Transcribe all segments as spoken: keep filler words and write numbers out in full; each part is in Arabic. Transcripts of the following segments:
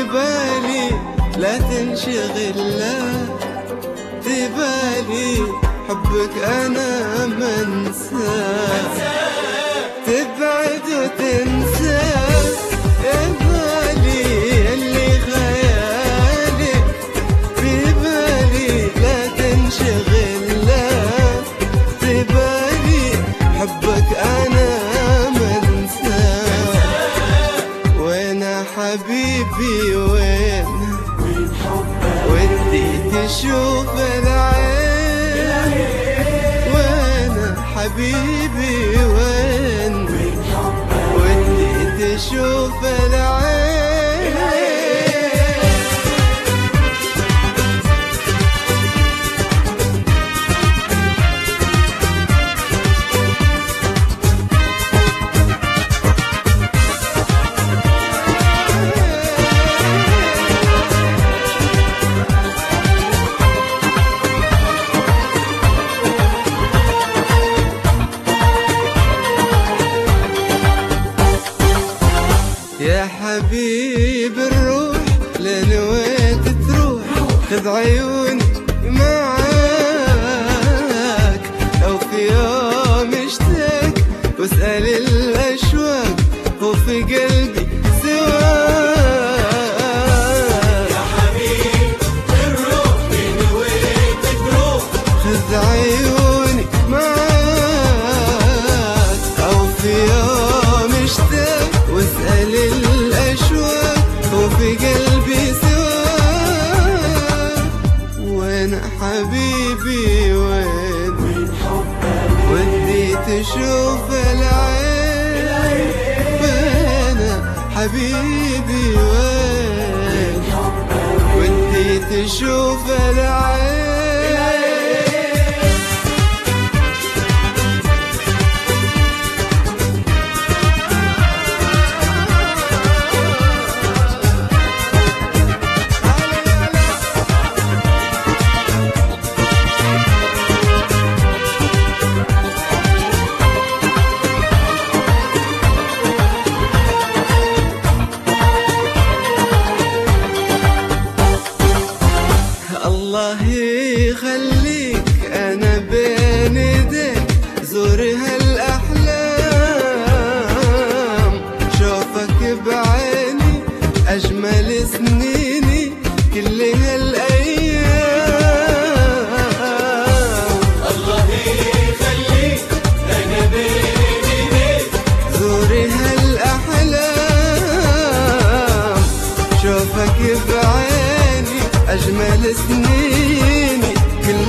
تبالي لا تنشغل لا تبالي حبك أنا منساه تبعد وتنسى يبالي اللي خيالك في بالي لا تنشغل لا تبالي حبك أنا منساه وين حبيبي وين ودي تشوف العين وين حبيبي وين ودي تشوف العين يا حبيب الروح لنويت تروح خذ عيوني معاك لو في يوم اشتاق واسأل الأشواق وفي قلبي سواك يا حبيب الروح لنويت تروح خذ عيوني معاك أو في يوم اشتاق واسأل الأشواق وفي قلبي سواك وين حبيبي وين ودي تشوف العين وين حبيبي وين ودي تشوف العين الله يخليك أنا بين يديك زور هالأحلام شوفك بعيني أجمل سنيني كل هالأيام الله يخليك أنا بين يديك زور هالأحلام شوفك بعيني أجمل سنيني كل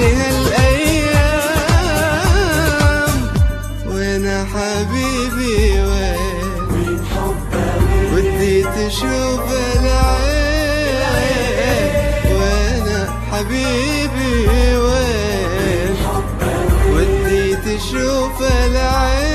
هالأيام وين حبيبي وين ودي تشوف العين وين حبيبي وين ودي تشوف العين